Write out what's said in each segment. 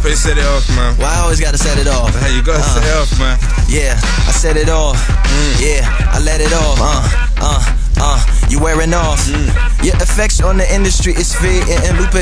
Lupe, set it off, man. Well, I always gotta set it off. Hey, you gotta set it off, man. Yeah, I set it off. Yeah, I let it off. You wearing off. Your effects on the industry is fading, and Lupe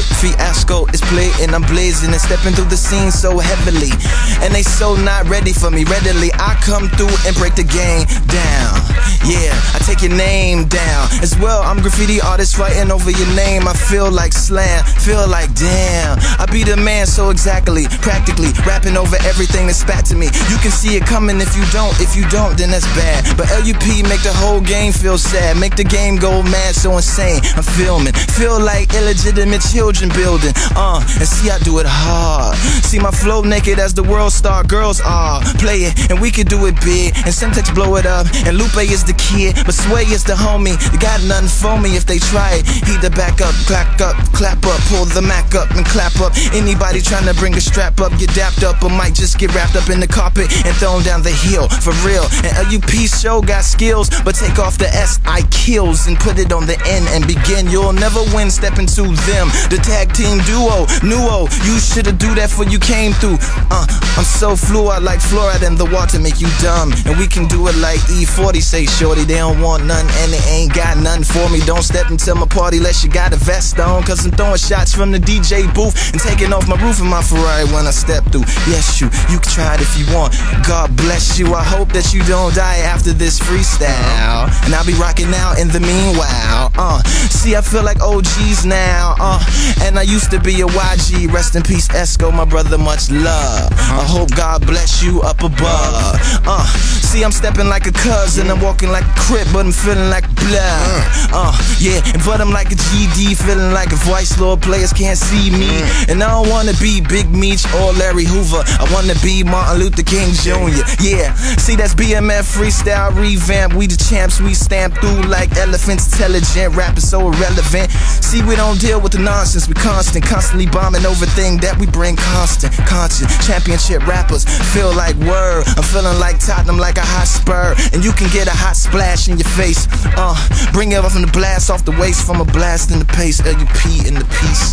Fiasco is playing. I'm blazing and stepping through the scene so heavily, and they so not ready for me. Readily, I come through and break the game down. Yeah, I take your name down as well. I'm graffiti artist writing over your name. I feel like slam, feel like damn. I be the man so exactly, practically rapping over everything that's spat to me. You can see it coming if you don't. If you don't, then that's bad. But LUP make the whole game feel sad, make the game go mad, so insane. I'm filming, feel like illegitimate children building. And see I do it hard. See my flow naked as the world star. Girls are play it, and we can do it big. And Semtex blow it up, and Lupe is the kid, but Sway is the homie. You got nothing for me if they try it. Heat the back up, clap up, pull the Mac up and clap up. Anybody trying to bring a strap up, get dapped up, or might just get wrapped up in the carpet and thrown down the hill for real. And LUP show got skills, but take off the S, I kills, and put it on the N and begin. You'll never win, step into them. The tag team duo, Nuo, you shoulda do that before you came through. I'm so fluid like fluoride in the water, make you dumb. And we can do it like E40, say shorty. They don't want none and they ain't got nothing for me. Don't step into my party unless you got a vest on, cause I'm throwing shots from the DJ booth and taking off my roof in my Ferrari when I step through. Yes, you can try it if you want. God bless you, I hope that you don't die after this freestyle. And I'll be rocking out in the meanwhile. See, I feel like OGs now. And I used to be a YG. Rest in peace, Esco, my brother, much love. I hope God bless you up above. See, I'm stepping like a cousin, I'm walking like a crip, but I'm feeling like blood. Yeah, but I'm like a GD, feeling like a voice, Lord, players can't see me. And I don't wanna be Big Meech or Larry Hoover, I wanna be Martin Luther King Jr. Yeah, see, that's BMF freestyle revamp. We the champs, we stamp through like elephants, intelligent, rapping so irrelevant. See, we don't deal with the nonsense, we constantly bombing over things that we bring constant. Championship rappers feel like word. I'm feeling like Tottenham, like a hot spur, and you can get a hot splash in your face. Bring it up from the blast off the waist, from a blast in the pace. LUP in the peace.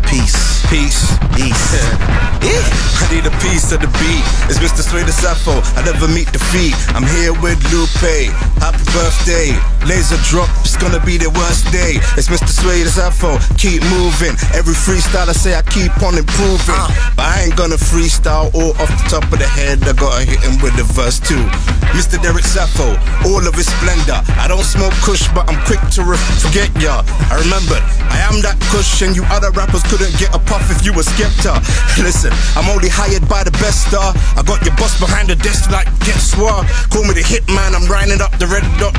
Yeah. I need a piece of the beat. It's Mr. Sway the Sappho, I never meet defeat. I'm here with Lupe, happy birthday. Laser drop, it's gonna be the worst day. It's Mr. Sway the Sappho, keep moving. Every freestyle I say I keep on improving. But I ain't gonna freestyle all off the top of the head, I gotta hit him with the verse too. Mr. Derek Sappho, all of his splendor. I don't smoke kush, but I'm quick to forget ya. I remembered, I am that kush, and you other rappers couldn't get a puff if you were Skepta. Listen, I'm only hired by the best star. I got your boss behind the desk like guess what? Call me the hitman, I'm grinding up the red dot,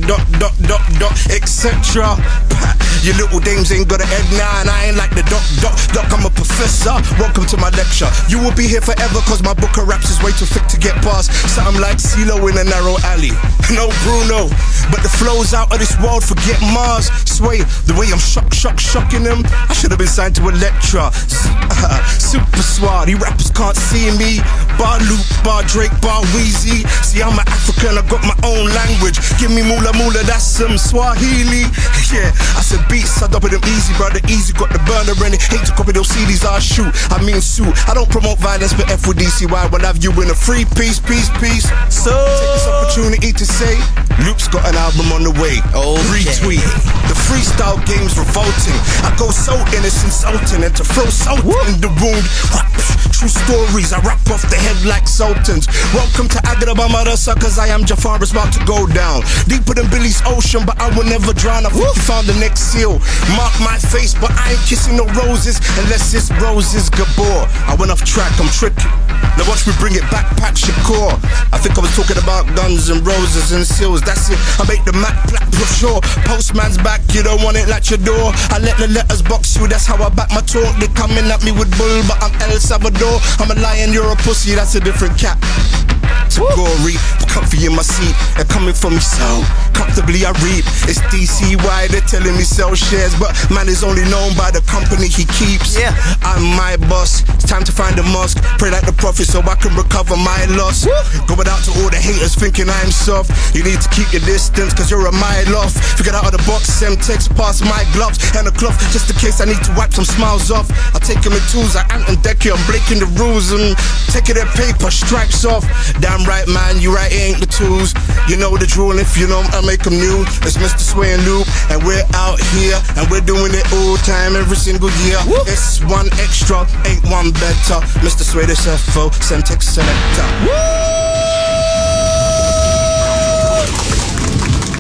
etc. Your little dames ain't got a head now, and I ain't like the doc, I'm a professor. Welcome to my lecture. You will be here forever, cause my book of raps is way too thick to get past. Something like CeeLo in a narrow alley. No Bruno, but the flow's out of this world, forget Mars. Sway, the way I'm shocking them, I should have been signed to Elektra. Super swad, you rappers can't see me. Bar Luke, bar Drake, bar Weezy. See, I'm an African, I got my own language. Give me moolah, that's some Swahili. Yeah, I said beats, I double them easy, brother. Easy, got the burner in it. Hate to copy those CDs, I shoot. I mean sue. I don't promote violence, but F with DCY will have you in a free peace. So take this opportunity to say, Luke's got an album on the way. Retweet. The freestyle game's revolting. I go so innocent, insulting, and to throw salt in the wound. True stories, I rap off the head like sultans. Welcome to Agrabah Marasa, cause I am Jafar, is about to go down. Deeper than Billy's ocean, but I will never drown. I think you found the next seal. Mark my face, but I ain't kissing no roses unless it's Roses Gabor. I went off track, I'm tricky. Now watch me bring it back, Pack Shakur. I think I was talking about guns and roses and seals. That's it, I make the Mac black for sure. Postman's back, you don't want it like your door. I let the letters box you, that's how I back my talk. They coming at me with bull, but I'm El Salvador. I'm a lion, you're a pussy, that's a different cat. to glory. Comfy in my seat and coming for me so comfortably I read. It's DCY, they're telling me sell shares, but man is only known by the company he keeps. Yeah. I'm my boss, it's time to find a mosque. Pray like the prophet so I can recover my loss. Going out to all the haters thinking I'm soft. You need to keep your distance cause you're a mile off. Figured out of the box, Semtex past my gloves and a cloth just in case I need to wipe some smiles off. I take him in tools, I ant and deck you, I'm breaking the rules and taking their paper, stripes off. Damn right man, you right, it ain't the tools. You know the drill and if you know I make them new. It's Mr. Sway and Luke and we're out here and we're doing it all time every single year. It's one extra, ain't one better. Mr. Sway the Sefo, Semtex selector.